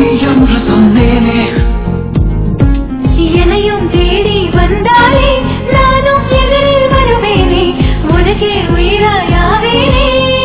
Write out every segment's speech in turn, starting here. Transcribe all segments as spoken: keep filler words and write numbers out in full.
பொய் என்று சொன்னேனே. என்னையும் தேடி வந்தாலே நானும் எதிரில் வருவேனே. உனக்கே உயிராயாவேனே.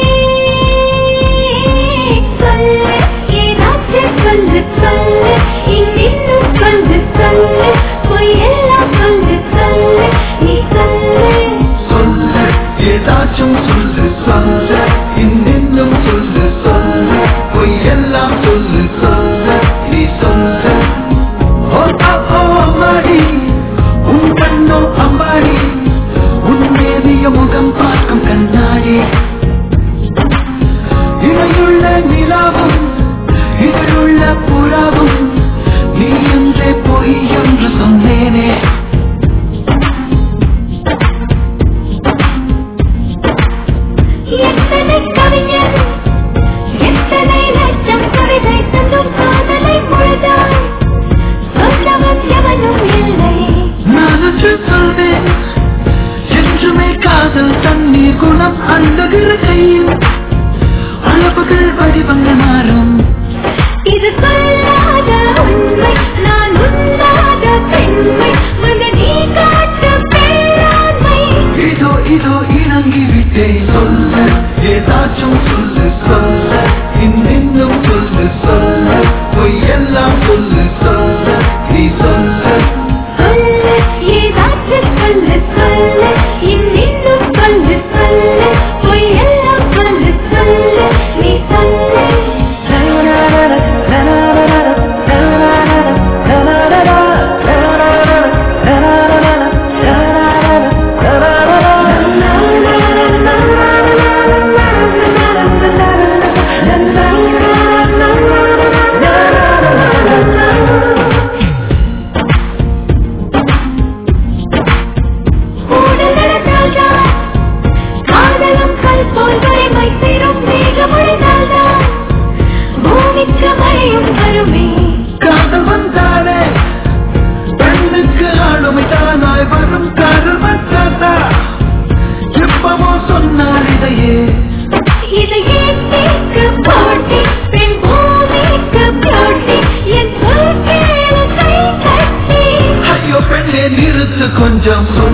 சொல்லு ஏதாச்சும் சொல்லு சொல்லு இன்னும் சொல்லு சொல்லு பொய்யெல்லாம் சொல்லு சொல்லு நீ சொல்லு. சொல்லு ஏதாச்சும் சொல்லு சொல்லு இன்னும் சொல்லு சொல்லு பொய்யெல்லாம் சொல்லு சொல்லு நீ சொல்லு. ஓ ஓ அம்மாடி உன் கண்ணோ அம்பாடி உன் மேவிய முகம் பார்க்கும் கண்ணாடி. இவையுள்ள நிலாவும் இதிலுள்ள புறாவும் நீ என்றே பொய் என்று சொன்னேனே. எத்தனை கவிஞர் எத்தனை லட்சம் கவிதை தந்தும் காதலை பொழுதாய் சொன்னவன் எவனும் இல்லை. நான் சொல்வேன் என்றுமே காதல் தண்ணீர் குணம் அழுகிற கையில் அளவுகள் வடிவங்கள் மாறும். இது சொல்லாத உண்மை நான் உண்ணாத பெண்மை வந்து நீ காட்டும் பேராண்மை. இதோ இதோ இறங்கிவிட்டேன் சொல்லு ஏதாச்சும் சொல்லு சொல்லு இன்னும் சொல்லு சொல்லு பொய்யெல்லாம் சொல்லு சொல்லு நீ சொல்லு. சொல்லு ஏதாச்சும் சொல்லு சொல்லு இன்னும் சொல்லு சொல்லு பொய்யெல்லாம் சொல்லு சொல்லு நீ சொல்லு. காதலும் கல் போல் வரைமை பெறும் மேகமொழிதால்தான் பூமிக்கு மழையும் வருமே. காதல் வந்தாலே பெண்ணுக்கு ஆளுமை தானாய் வரும். காதல் வந்தாதா எப்பவோ சொன்னார் இதையே. இதையே தீர்க்க போட்டி பெண் பூமிக்கு போட்டி என் சொல் கேளு கை கட்டி. ஐயோ பெண்ணே நிறுத்து கொஞ்சம் சொல்